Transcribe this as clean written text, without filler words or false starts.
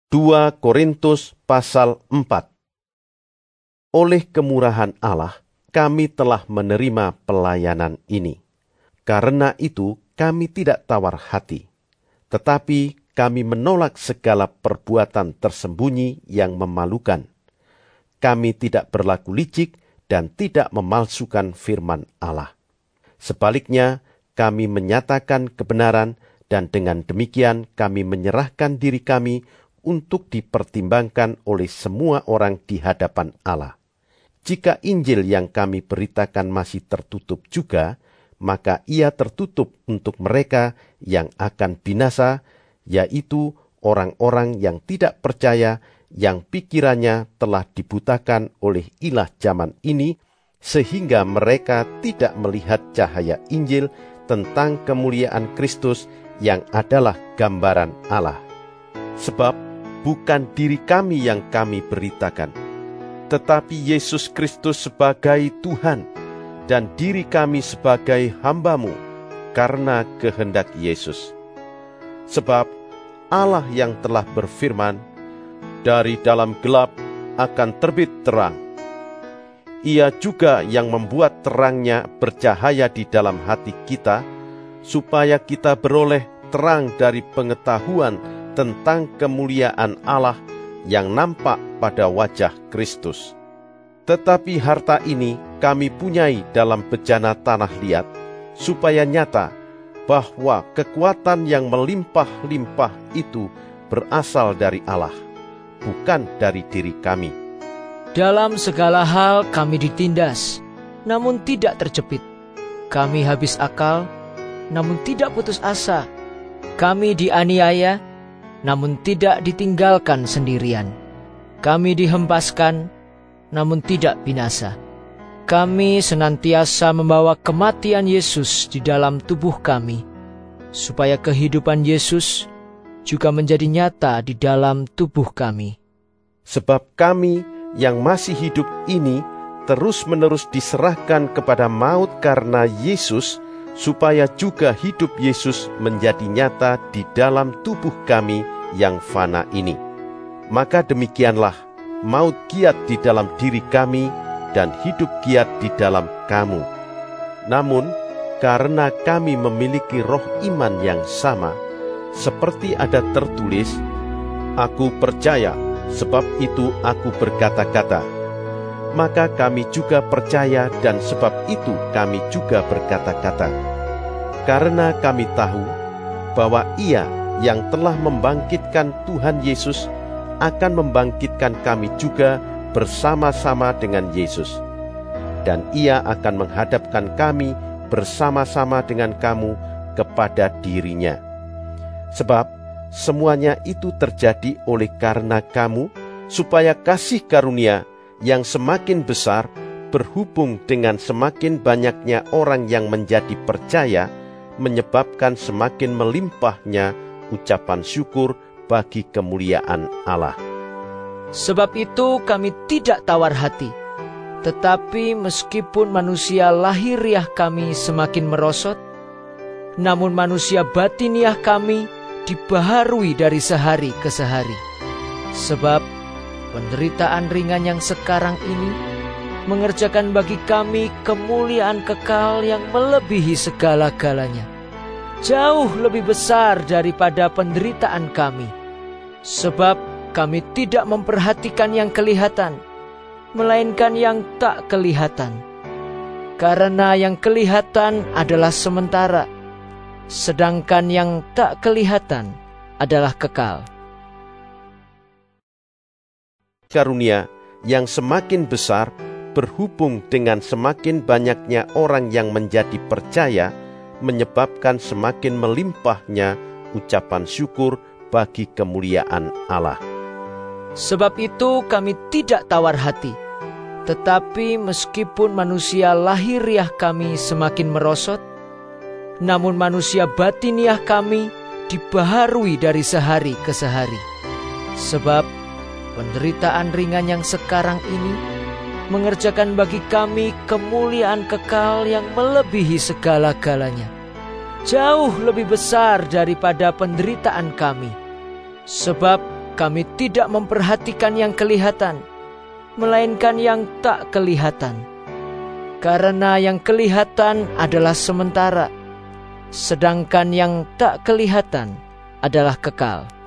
2 Korintus pasal 4. Oleh kemurahan Allah, kami telah menerima pelayanan ini. Karena itu, kami tidak tawar hati. Tetapi kami menolak segala perbuatan tersembunyi yang memalukan. Kami tidak berlaku licik dan tidak memalsukan firman Allah. Sebaliknya, kami menyatakan kebenaran dan dengan demikian kami menyerahkan diri kami untuk dipertimbangkan oleh semua orang di hadapan Allah. Jika Injil yang kami beritakan masih tertutup juga, maka ia tertutup untuk mereka yang akan binasa, yaitu orang-orang yang tidak percaya, yang pikirannya telah dibutakan oleh ilah zaman ini, sehingga mereka tidak melihat cahaya Injil tentang kemuliaan Kristus yang adalah gambaran Allah. Sebab bukan diri kami yang kami beritakan, tetapi Yesus Kristus sebagai Tuhan, dan diri kami sebagai hamba-Mu karena kehendak Yesus. Sebab Allah yang telah berfirman, "Dari dalam gelap akan terbit terang." Ia juga yang membuat terangnya bercahaya di dalam hati kita, supaya kita beroleh terang dari pengetahuan tentang kemuliaan Allah yang nampak pada wajah Kristus. Tetapi harta ini kami punyai dalam bejana tanah liat, supaya nyata bahwa kekuatan yang melimpah-limpah itu berasal dari Allah, bukan dari diri kami. Dalam segala hal kami ditindas, namun tidak terjepit. Kami habis akal, namun tidak putus asa. Kami dianiaya, namun tidak ditinggalkan sendirian. Kami dihempaskan, namun tidak binasa. Kami senantiasa membawa kematian Yesus di dalam tubuh kami, supaya kehidupan Yesus juga menjadi nyata di dalam tubuh kami. Sebab kami yang masih hidup ini terus-menerus diserahkan kepada maut karena Yesus, supaya juga hidup Yesus menjadi nyata di dalam tubuh kami yang fana ini. Maka demikianlah, maut giat di dalam diri kami dan hidup giat di dalam kamu. Namun, karena kami memiliki roh iman yang sama, seperti ada tertulis, "Aku percaya, sebab itu aku berkata-kata." Maka kami juga percaya dan sebab itu kami juga berkata-kata. Karena kami tahu bahwa Ia yang telah membangkitkan Tuhan Yesus akan membangkitkan kami juga bersama-sama dengan Yesus. Dan Ia akan menghadapkan kami bersama-sama dengan kamu kepada diri-Nya. Sebab semuanya itu terjadi oleh karena kamu, supaya kasih karunia yang semakin besar berhubung dengan semakin banyaknya orang yang menjadi percaya, menyebabkan semakin melimpahnya ucapan syukur bagi kemuliaan Allah. Sebab itu kami tidak tawar hati, tetapi meskipun manusia lahiriah kami semakin merosot, namun manusia batiniah kami dibaharui dari sehari ke sehari. Sebab penderitaan ringan yang sekarang ini mengerjakan bagi kami kemuliaan kekal yang melebihi segala-galanya, jauh lebih besar daripada penderitaan kami. Sebab kami tidak memperhatikan yang kelihatan, melainkan yang tak kelihatan. Karena yang kelihatan adalah sementara, sedangkan yang tak kelihatan adalah kekal. Karunia yang semakin besar berhubung dengan semakin banyaknya orang yang menjadi percaya, menyebabkan semakin melimpahnya ucapan syukur bagi kemuliaan Allah. Sebab itu kami tidak tawar hati, tetapi meskipun manusia lahiriah kami semakin merosot, namun manusia batiniah kami dibaharui dari sehari ke sehari. Sebab penderitaan ringan yang sekarang ini mengerjakan bagi kami kemuliaan kekal yang melebihi segala-galanya, jauh lebih besar daripada penderitaan kami. Sebab kami tidak memperhatikan yang kelihatan, melainkan yang tak kelihatan. Karena yang kelihatan adalah sementara, sedangkan yang tak kelihatan adalah kekal.